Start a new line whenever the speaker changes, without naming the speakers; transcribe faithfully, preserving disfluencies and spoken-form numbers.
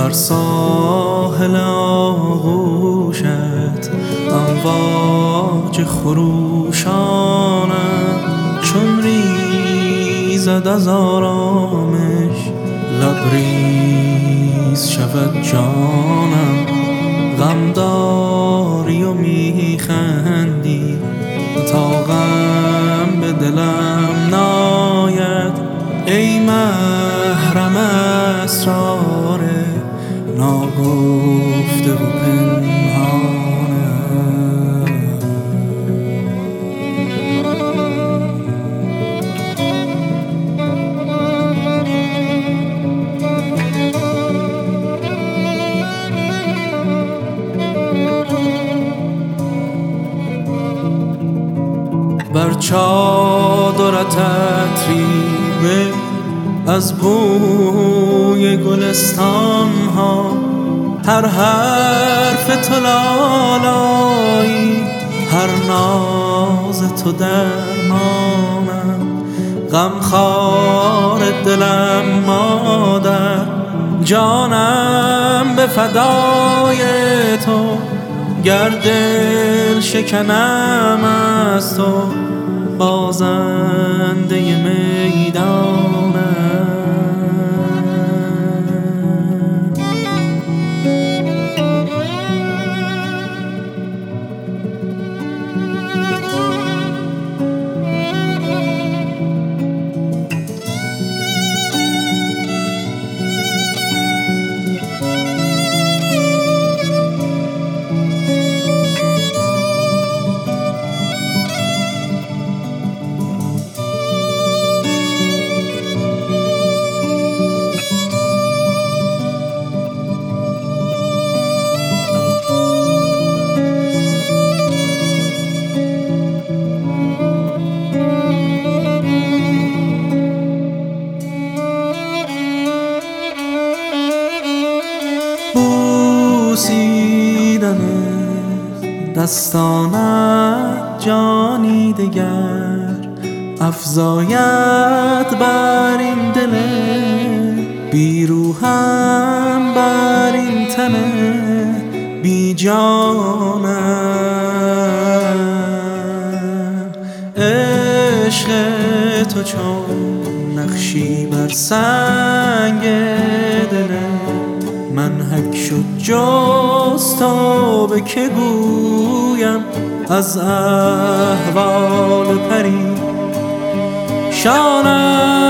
بر ساحل آغوشت امواج خروشانم، چون ریزد از آرامش لبریز شود جانم. غم داری و میخندی تا غم به دلم ناید، ای محرم اسرار ناگفته و پنهانم. بر چادرت عطریه از بوی گلستان ها، هر حرف تو لالایی، هر ناز تو درمانم. غمخوار دلم مادر، جانم به فدای تو، گر دل شکنم از تو بازنده میدانم. بوسیدن دستانت جانی دگر افزاید بر این دل بیروهم، بر این تن بی جانم. عشق تو چون نقشی بر سنگ دل منحک شد، جز تو به که گویم از احوال پری شانم.